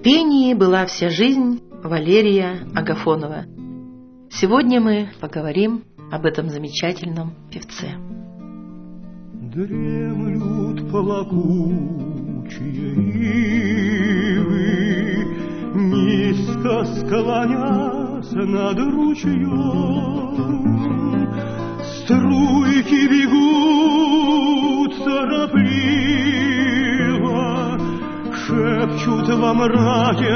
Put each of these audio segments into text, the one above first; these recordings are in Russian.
пении была вся жизнь Валерия Агафонова. Сегодня мы поговорим об этом замечательном певце. Дремлют плакучие ивы, низко склонясь над ручьем. Струйки бегут торопливо, шепчут во мраке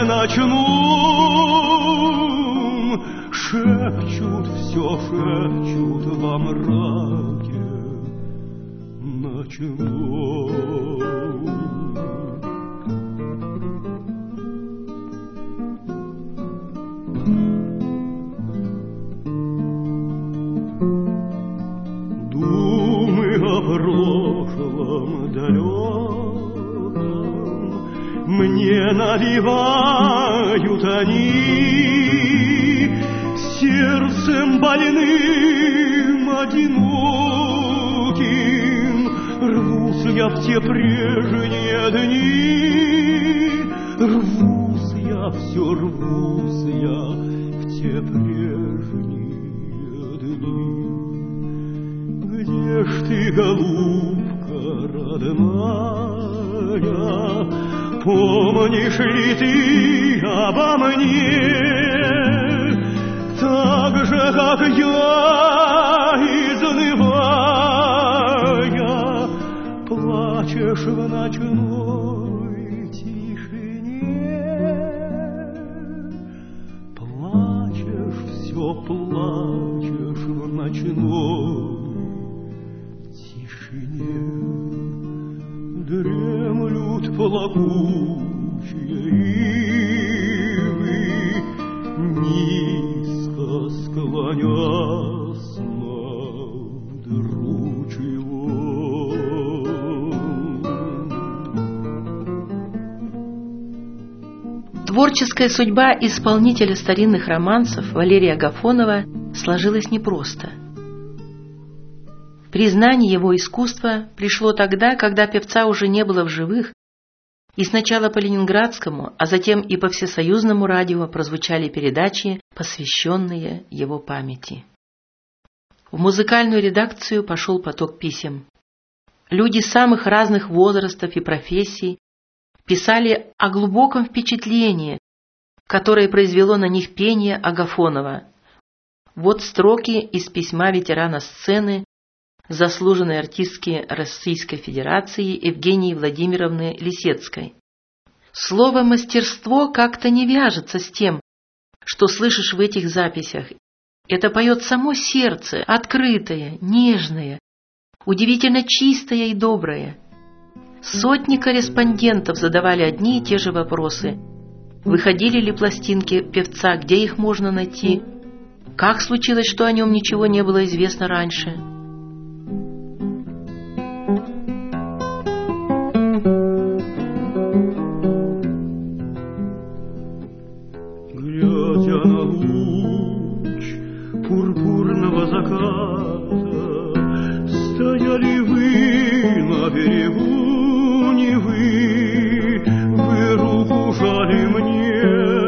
ночном, шепчут, все шепчут во мраке ночном. Думы о прошлом далеком мне навевают они, сердцем больным, одиноким, рвусь я в те прежние дни, рвусь я, все рвусь я в те прежние дни. Где ж ты, голубка родная, помнишь ли ты обо мне, так же, как я, изнывая, плачешь в ночной тишине, плачешь, все плачешь в ночной тишине. Дремлют плакучие ивы, низко склонясь над ручьем. Творческая судьба исполнителя старинных романсов Валерия Агафонова сложилась непросто. Признание его искусства пришло тогда, когда певца уже не было в живых, и сначала по ленинградскому, а затем и по всесоюзному радио прозвучали передачи, посвященные его памяти. В музыкальную редакцию пошел поток писем. Люди самых разных возрастов и профессий писали о глубоком впечатлении, которое произвело на них пение Агафонова. Вот строки из письма ветерана сцены, заслуженной артистки Российской Федерации Евгении Владимировны Лисецкой. Слово «мастерство» как-то не вяжется с тем, что слышишь в этих записях. Это поет само сердце, открытое, нежное, удивительно чистое и доброе. Сотни корреспондентов задавали одни и те же вопросы. Выходили ли пластинки певца, где их можно найти? Как случилось, что о нем ничего не было известно раньше? Глядя на луч пурпурного заката, стояли вы на берегу Невы, вы руку жали мне,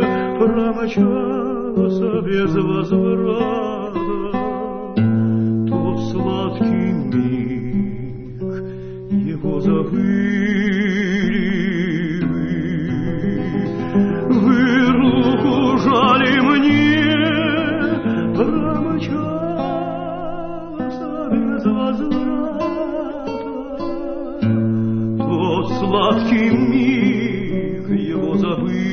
промчался без возврата. Тот сладкий миг, его забыли вы руку жали мне, промчался без возврата. Тот сладкий миг, его забыли.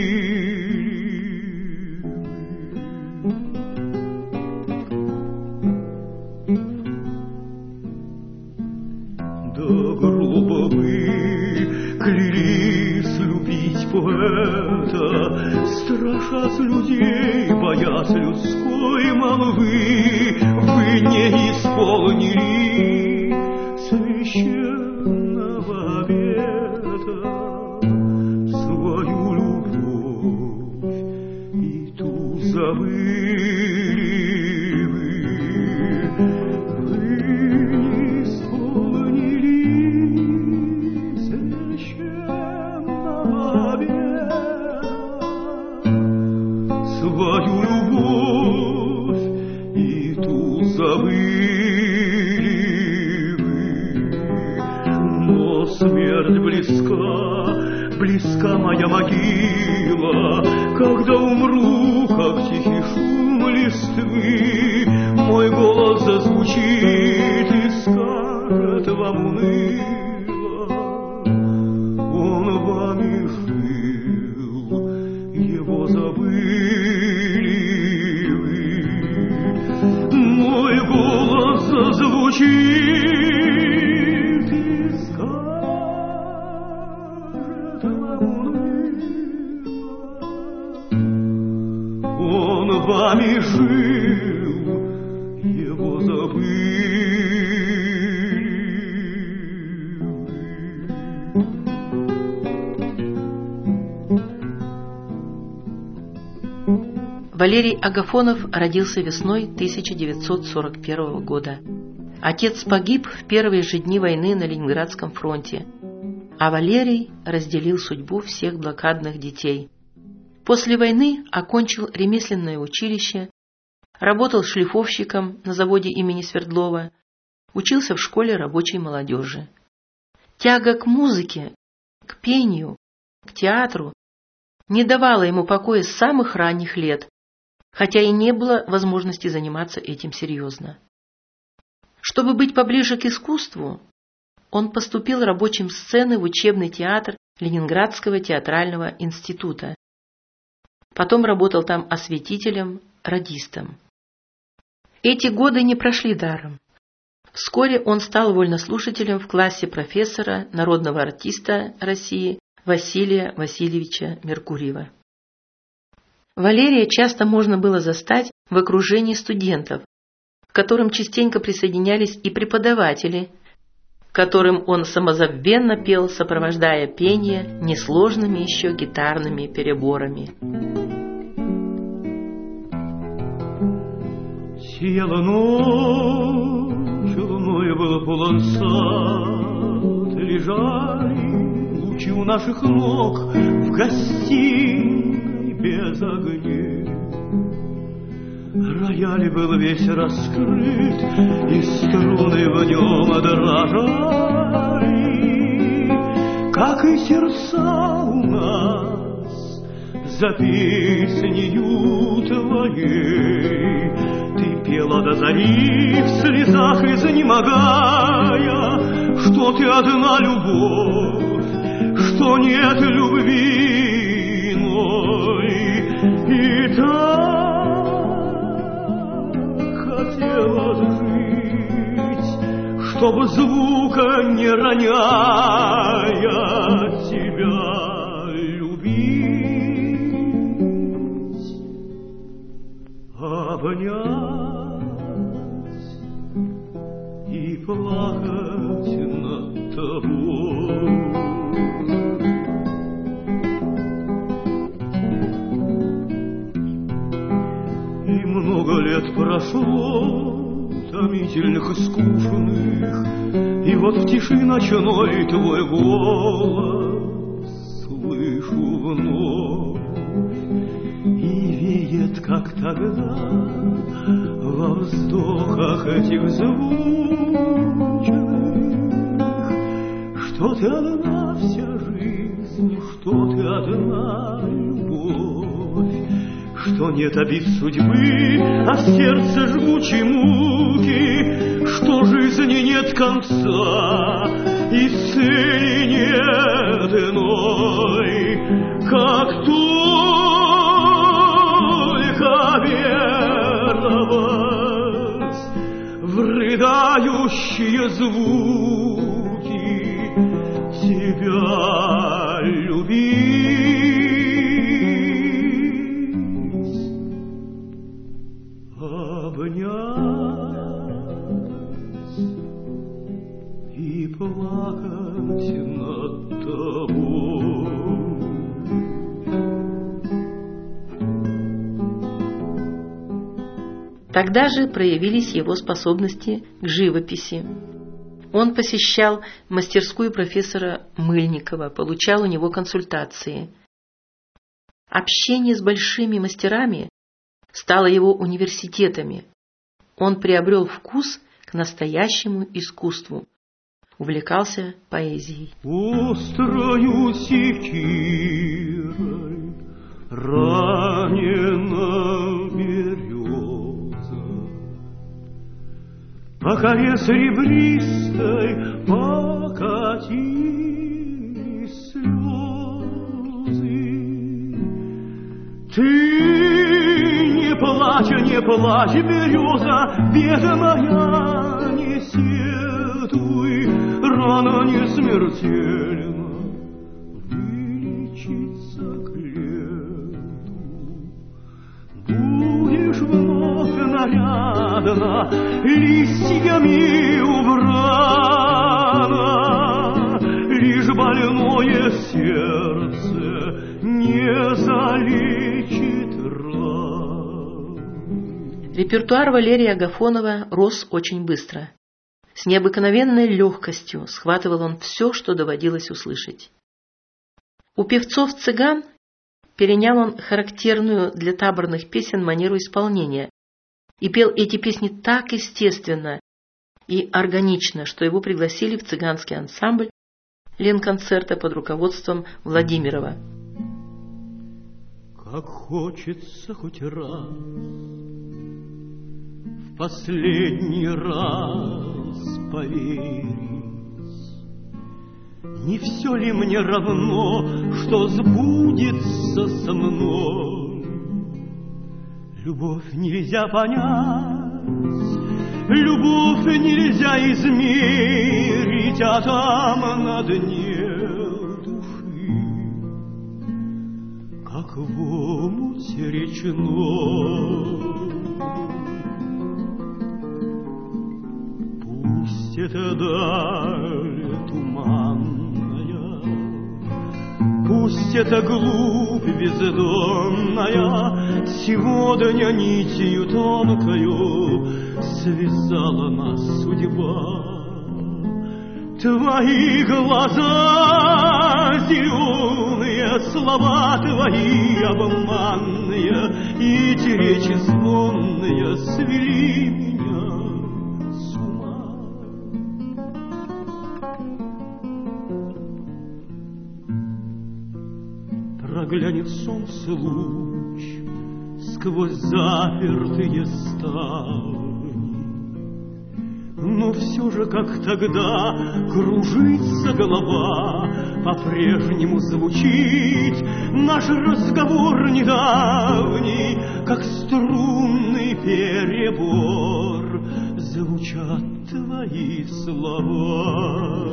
До гроба вы клялись любить поэта, страшась людей, боясь людской молвы, вы не исполнили священного обета, свою любовь и ту забыли вы не исполнили священного обета. забыли вы. Но смерть близка, близка моя могила, когда умру, как тихий шум листвы, мой голос зазвучит и скажет вам уныло: он вами жил, его забыли вы. Мой голос зазвучит и скажет вам уныло: он вами жил, его забыли вы. Валерий Агафонов родился весной 1941 года. Отец погиб в первые же дни войны на Ленинградском фронте, а Валерий разделил судьбу всех блокадных детей. После войны окончил ремесленное училище, работал шлифовщиком на заводе имени Свердлова, учился в школе рабочей молодежи. Тяга к музыке, к пению, к театру не давала ему покоя с самых ранних лет, хотя и не было возможности заниматься этим серьезно. Чтобы быть поближе к искусству, он поступил рабочим сцены в учебный театр Ленинградского театрального института. Потом работал там осветителем, радистом. Эти годы не прошли даром. Вскоре он стал вольнослушателем в классе профессора, народного артиста России Василия Васильевича Меркурьева. Валерия часто можно было застать в окружении студентов, к которым частенько присоединялись и преподаватели, которым он самозабвенно пел, сопровождая пение несложными еще гитарными переборами. Сияла ночь, луною был полон сад, лежали лучи у наших ног в гостиной без огней. Рояль был весь раскрыт, и струны в нем дрожали, как и сердца у нас за песнею твоей. Ты пела до зари в слезах изнемогая, что ты одна любовь, что нет любви иной. И так хотела жить, чтобы звука не роняя тебя любить, обнять и плакать над тобой. Много лет прошло, томительных и скучных, и вот в тиши ночной твой голос слышу вновь, и веет, как тогда, во вздохах этих звучных, что ты одна вся жизнь, что ты одна любовь, что нет обид судьбы, а в сердце жгучей муки, что жизни нет конца и цели нет иной, как только веровать в рыдающие звуки, тебя любить. И плакать над тобой. Тогда же проявились его способности к живописи. Он посещал мастерскую профессора Мыльникова, получал у него консультации. Общение с большими мастерами стало его университетами. он приобрел вкус к настоящему искусству, увлекался поэзией. Острою секирой ранена береза, по коре серебристой покатились слезы. Ты не плачь, береза, бедная, не сетуй, рана не смертельна, вылечиться к лету. Будешь вновь нарядна, листьями убрана, лишь больное сердце не залечит ран. Репертуар Валерия Агафонова рос очень быстро. С необыкновенной легкостью схватывал он все, что доводилось услышать. У певцов-цыган перенял он характерную для таборных песен манеру исполнения и пел эти песни так естественно и органично, что его пригласили в цыганский ансамбль Ленконцерта под руководством Владимирова. Как хочется хоть раз, в последний раз поверить, не все ли мне равно, что сбудется со мной? Любовь нельзя понять, любовь нельзя измерить, а там на дне души, как в омуте речной. Пусть это даль туманная, пусть это глубь бездонная, сегодня нитью тонкою связала нас судьба. Твои глаза зеленые, слова твои обманные, и те речи звонные свели меня с ума. Проглянет солнце луч сквозь запертые ставни, но все же, как тогда, кружится голова, по-прежнему звучит наш разговор недавний, как струнный перебор, звучат твои слова.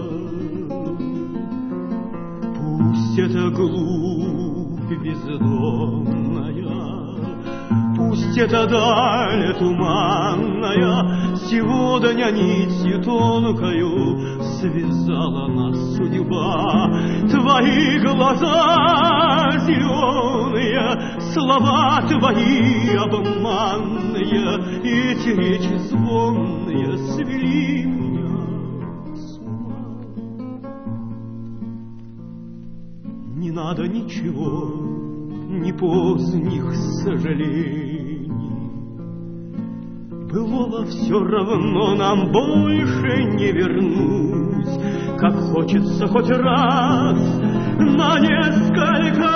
Пусть это глубь бездонная, пусть это даль туманная, сегодня нитью тонкою связала нас судьба. Твои глаза зеленые, слова твои обманные, эти речи звонные свели меня с ума. Не надо ничего, ни поздних сожалений, былого все равно нам больше не вернуть. Как хочется хоть раз на несколько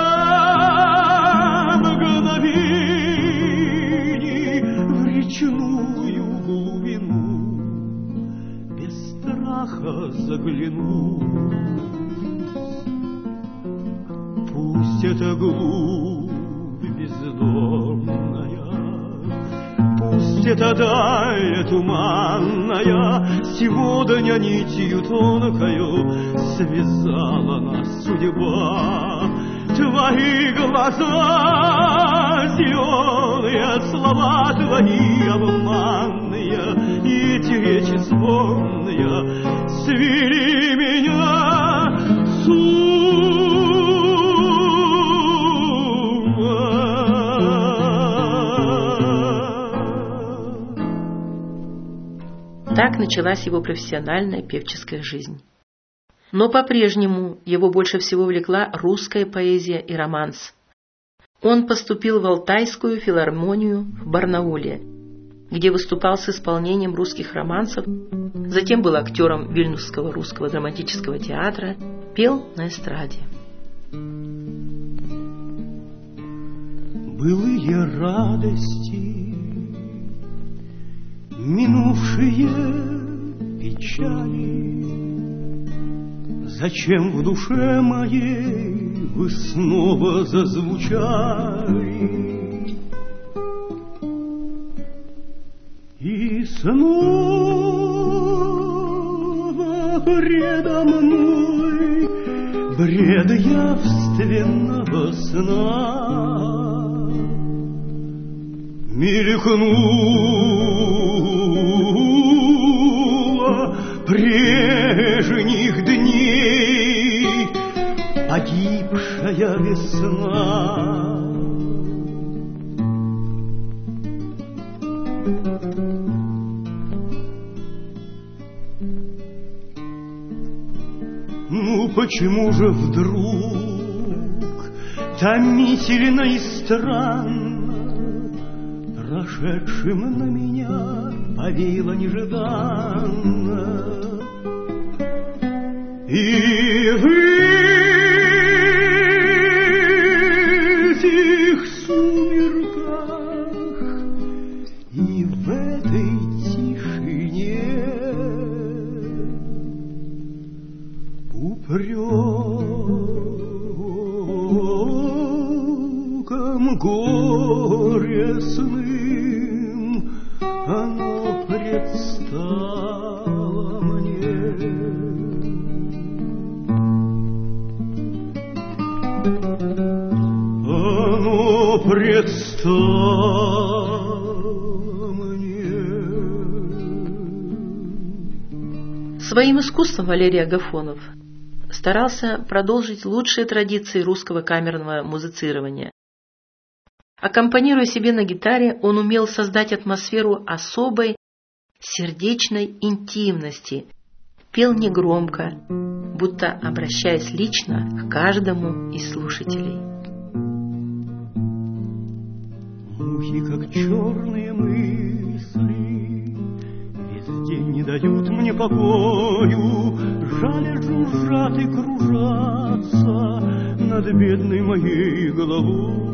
мгновений в речную глубину без страха заглянуть. Пусть это глубь бездонная, пусть это даль туманная, сегодня нитью тонкою связала нас судьба. Твои глаза зеленые, слова твои обманные, и эти речи звонные свели меня с ума. Так началась его профессиональная певческая жизнь. Но по-прежнему его больше всего влекла русская поэзия и романс. Он поступил в Алтайскую филармонию в Барнауле. где выступал с исполнением русских романсов, затем был актером Вильнюсского русского драматического театра, пел на эстраде. Былые радости, минувшие печали, зачем в душе моей вы снова зазвучали? И снова предо мной бред явственного сна мелькнула прежних дней погибшая весна. Ну почему же вдруг томительно и странно прошедшим на меня повеяло нежданно? И в этих сумерках, и в этой тишине упреком горестным оно предстало мне. Оно предстало мне. Своим искусством Валерий Агафонов старался продолжить лучшие традиции русского камерного музицирования. Аккомпанируя себе на гитаре, он умел создать атмосферу особой сердечной интимности, пел негромко, будто обращаясь лично к каждому из слушателей. Мухи, как черные мысли, весь день не дают мне покою, жаля жужжат и кружатся над бедной моей головой.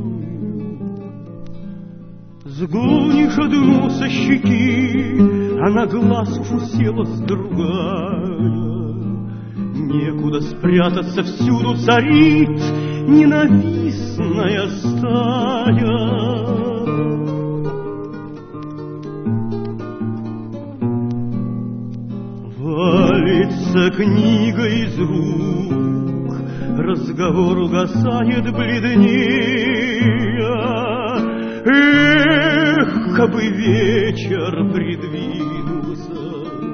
Сгонишь одну со щеки, а на глаз уж уселась другая. Некуда спрятаться, всюду царит ненавистная стая. Валится книга из рук, разговор угасает бледнее. Эх, кабы вечер придвинулся,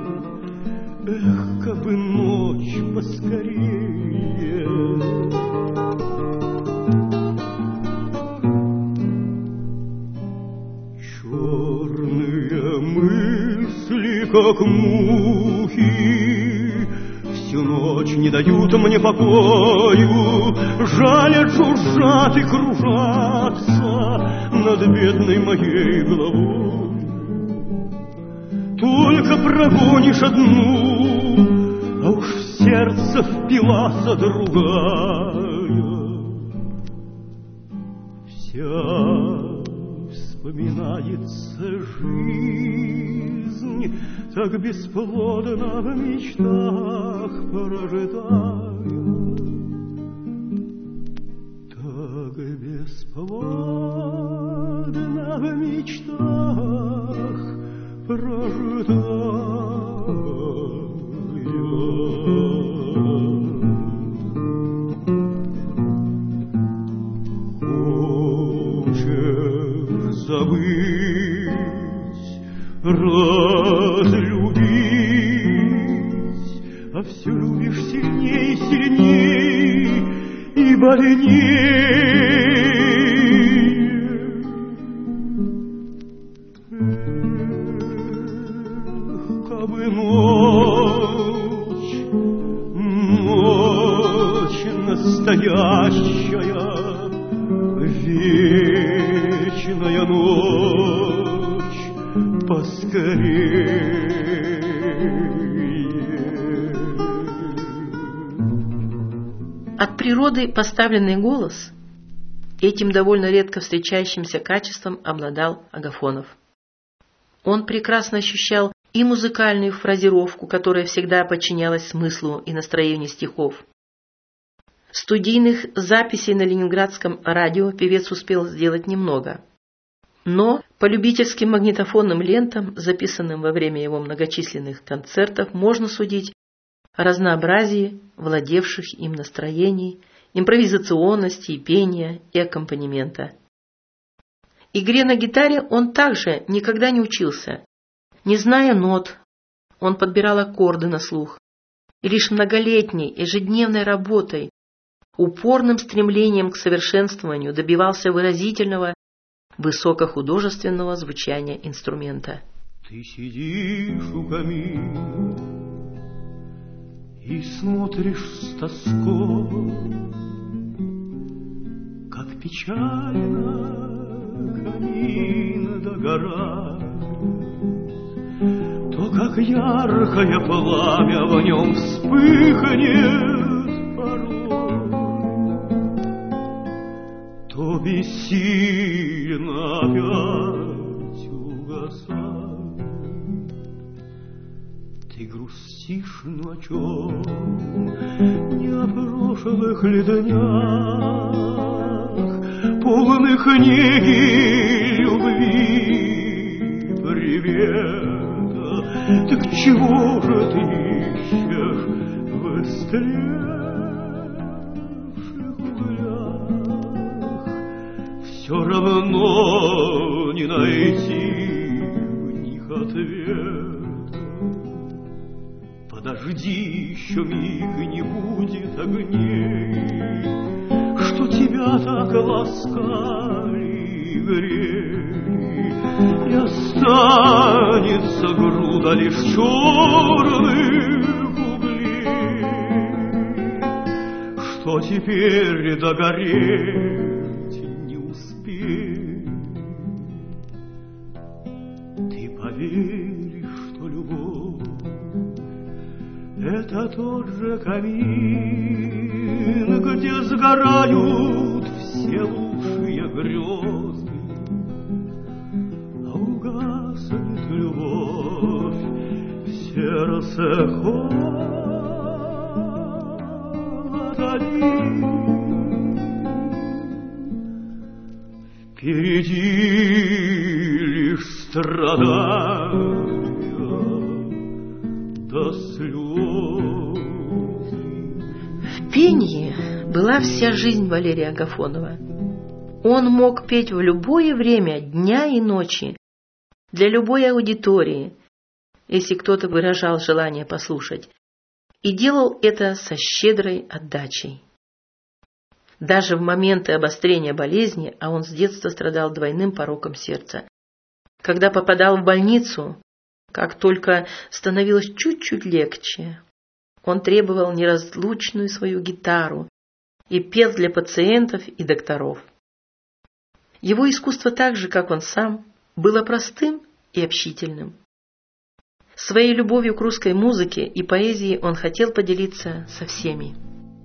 эх, кабы ночь поскорее. Черные мысли, как мухи, всю ночь не дают мне покою, жалят, жужжат и кружатся над бедной моей головой. Только прогонишь одну, а уж в сердце впилась другая. Вся вспоминается жизнь, так бесплодно в мечтах прожитая, так бесплодно в мечтах прожитая. Хочешь забыть, разлюбить, а все любишь сильней, сильней и больней. Эх, кабы ночь, ночь настоящая, вечная ночь, поскорее. От природы поставленный голос этим довольно редко встречающимся качеством обладал Агафонов. Он прекрасно ощущал и музыкальную фразировку, которая всегда подчинялась смыслу и настроению стихов. Студийных записей на ленинградском радио певец успел сделать немного. Но по любительским магнитофонным лентам, записанным во время его многочисленных концертов, можно судить о разнообразии владевших им настроений, импровизационности, пения и аккомпанемента. Игре на гитаре он также никогда не учился. Не зная нот, он подбирал аккорды на слух. И лишь многолетней ежедневной работой, упорным стремлением к совершенствованию добивался выразительного, высокохудожественного звучания инструмента. Ты сидишь у камина и смотришь с тоской, как печально камин догорает, то как яркое пламя в нем вспыхнет порой, то бессильно опять угасает. Ты грустишь, но о чем? Не о прошлых ли днях, полных неги, любви, привета. Так чего же ты ищешь в истлевших углях? Все равно не найти в них ответ. Подожди, еще миг, не будет огней, что тебя так ласкали и грели, и останется груда лишь черных углей, что теперь догореть не успеет. Ты поверишь, что любовь — это тот же камин, где сгорают все лучшие грезы, а угаснет любовь в сердце холод один. Впереди лишь страдания до слез. В пении была вся жизнь Валерия Агафонова. Он мог петь в любое время дня и ночи, для любой аудитории, если кто-то выражал желание послушать, и делал это со щедрой отдачей. Даже в моменты обострения болезни, а он с детства страдал двойным пороком сердца, когда попадал в больницу, как только становилось чуть-чуть легче, он требовал неразлучную свою гитару и пел для пациентов и докторов. Его искусство, так же, как он сам, было простым и общительным. Своей любовью к русской музыке и поэзии он хотел поделиться со всеми.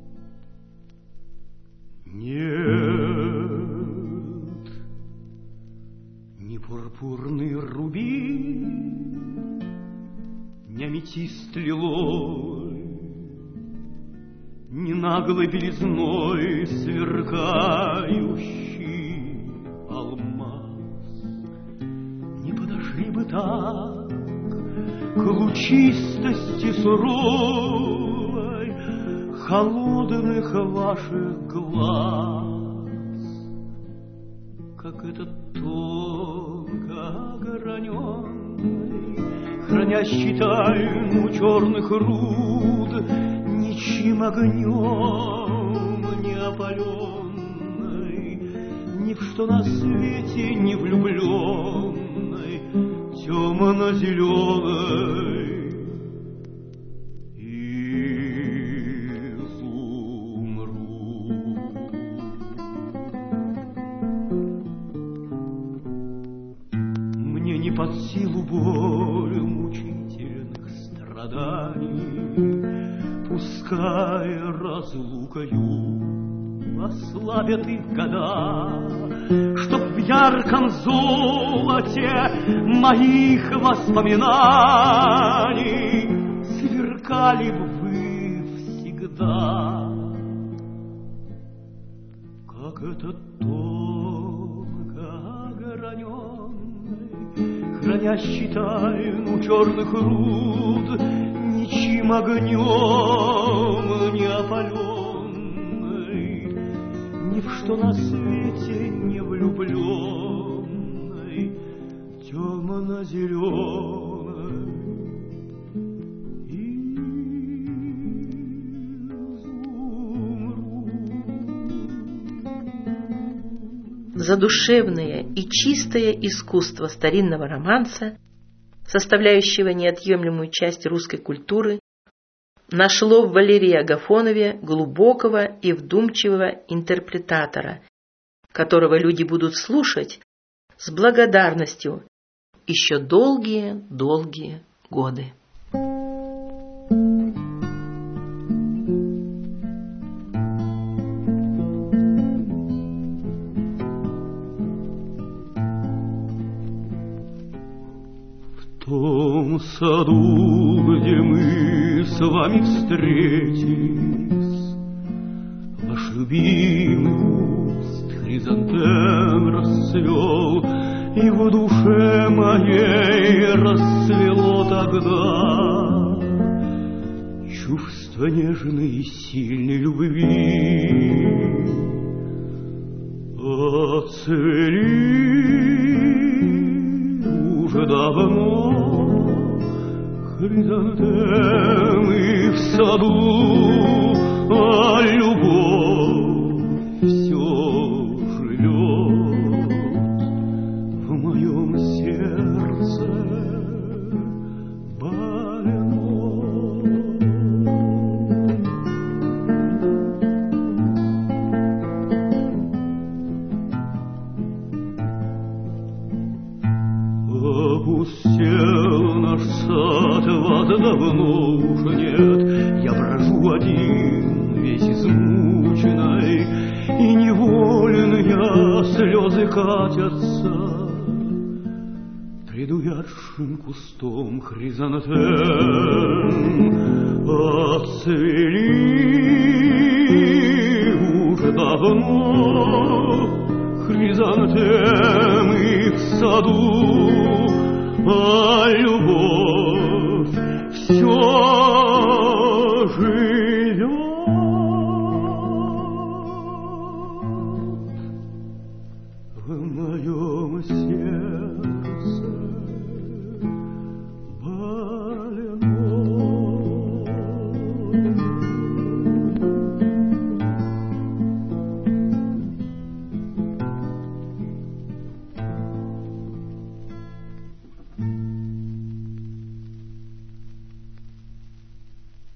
Нет, ни пурпурный рубин, ни аметист лиловый, ни наглой белизной сверкающий алмаз не подошли бы так к лучистости суровой холодных ваших глаз, как этот тонко ограненный, хранящий тайну черных руд, ничьим огнем не опаленный, ни в что на свете не влюбленный, темно-зеленый изумруд. Мне не под силу в боль мучительных страданий, пускай разлукою ослабят их года, чтоб в ярком золоте моих воспоминаний сверкали бы вы всегда, как этот тонко ограненный, хранящий тайну черных руд, ничьим огнем не опаленный, ни в что на свете не влюбленный, темно-зеленый изумруд. Задушевное и чистое искусство старинного романса, составляющего неотъемлемую часть русской культуры, нашло в Валерии Агафонове глубокого и вдумчивого интерпретатора, которого люди будут слушать с благодарностью еще долгие-долгие годы. В том саду, где мы с вами встретились, ваш любимый куст хризантем расцвел, и в душе моей расцвело тогда чувство нежной и сильной любви. Отцвели уже давно хризантемы в саду, а любовь все живет в моем сердце больном. Опустел наш сад, вас давно уже нет, я брожу один, весь измученный, и неволен я, слезы катятся предуяршим кустом хризантем. Отцвели уже давно хризантемы в саду, а любовь все живет в моем сердце